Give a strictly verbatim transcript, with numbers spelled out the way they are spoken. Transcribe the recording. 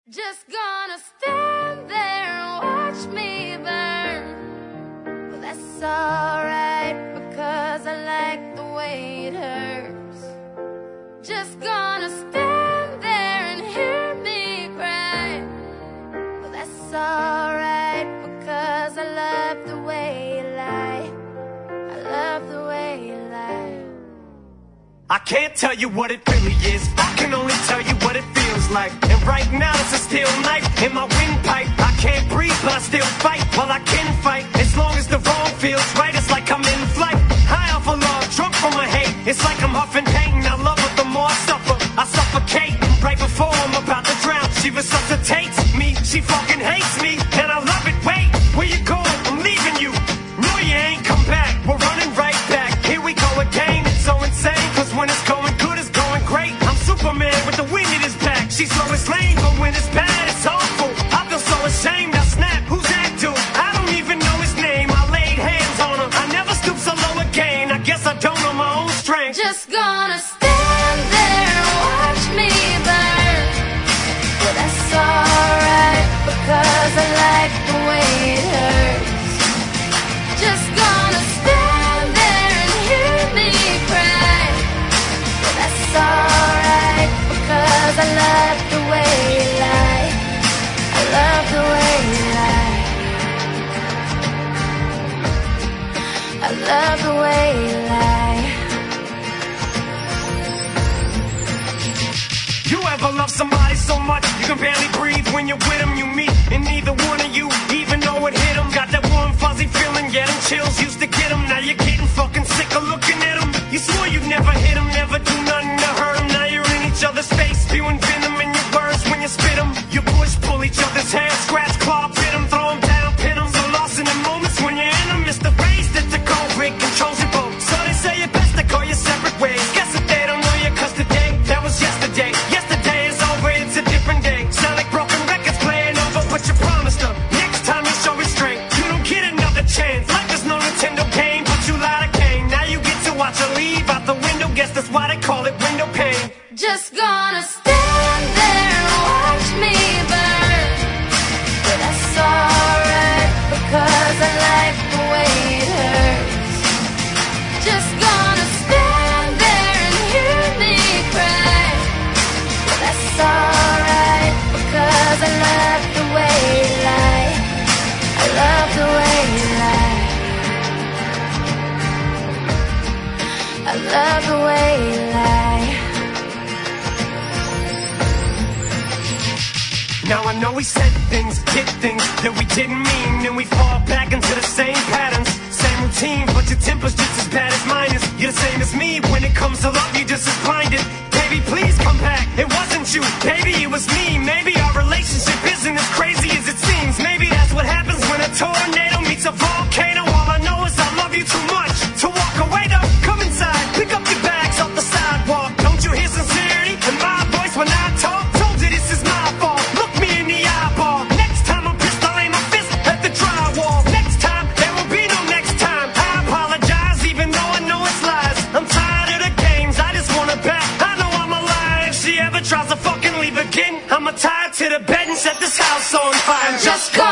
Just gonna stand there and watch me burn. Well, that's alright, because I like the way it hurts. Just gonna stand there and hear me cry. Well, that's alright, because I love the way you lie. I love the way you lie. I can't tell you what it really is, I can only tell you what it feels like. And right now it's a steel knife in my windpipe. I can't breathe but I still fight, well I can fight. As long as the wrong feels right, it's like I'm in flight. High off of love, drunk from my hate. It's like I'm huffing pain, I love her the more I suffer. I suffocate, right before I'm about to drown. She resuscitates me, she fucking hates me, and I love it. Wait, where you going? I'm leaving you. No you ain't come back, we're running right back. Here we go again, it's so insane. Cause when it's going good, it's going great. I'm Superman with the wind in his back. She's always lame, but when it's bad, it's awful. I feel so ashamed, I snap, who's that dude? I don't even know his name, I laid hands on him. I never stoop so low again, I guess I don't know my own strength. Just gonna stand there and watch me burn. Well, that's alright, because I like the way it hurts. Just gonna stand there and hear me cry. Well, that's alright, because I love the way you lie. I love the way you lie. I love the way you lie. You ever love somebody so much you can barely breathe when you're with them? You meet and neither one of you even know it hit them. Got that warm fuzzy feeling, yeah, them chills used to get them. Now you're getting fucking sick of looking at them. You swore you'd never hit them, never do nothing to hurt them. Now you're in each other's face, spewing venom in your words when you spit them. You push, pull each other's hair, scratch, claw, pit them, throw them down, pin them. So lost in the moments when you're in them, it's the race that the COVID controls your boat. So they say it best to go your separate ways. Guess that they don't know you, cause today, that was yesterday. Yesterday is over, it's a different day. Sound like broken records playing over, but you promised her next time you show restraint. You don't get another chance. Life is no Nintendo game, but you lied again. Now you get to watch her leave out the window. Guess that's why they call it window pane. Just gonna stand there and watch me burn. But that's alright, because I like the way it hurts. Just gonna stand there and hear me cry. But that's alright, because I love the way you lie. I love the way you lie. I love the way you lie. Now I know we said things, did things that we didn't mean, and we fall back into the same patterns, same routine, but your temper's just as bad as mine is. You're the same as me, when it comes to love, you're just as blinded. Baby, please come back, it wasn't you, baby, it was me. Maybe our relationship isn't as crazy as it seems. Maybe that's what happens when a tornado meets a volcano. All I know is I love you too much to walk away though. Come inside, pick up your bags off the sidewalk. Don't you hear sincerity in my voice when I talk? Told you this is my fault. Look me in the eyeball. Next time I'm pissed, I'll aim my fist at the drywall. Next time, there will be no next time. I apologize, even though I know it's lies. I'm tired of the games, I just wanna bet. I know I'm alive. If she ever tries to fucking leave again, I'ma tie her to the bed and set this house on fire. Just go.